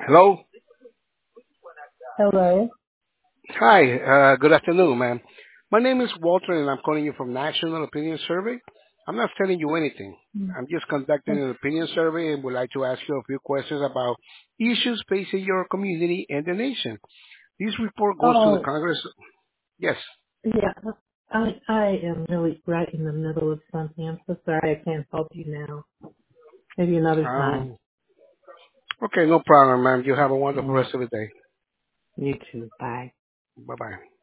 Hello. Hello. Hi. Good afternoon, ma'am. My name is Walter, and I'm calling you from National Opinion Survey. I'm not telling you anything. I'm just conducting an opinion survey and would like to ask you a few questions about issues facing your community and the nation. This report goes to the Oh, Congress. Yes. yeah. I am really right in the middle of something. I'm so sorry I can't help you now. Maybe another time. Um, okay, no problem, ma'am. You have a wonderful Mm, rest of the day. you too. Bye. Bye-bye.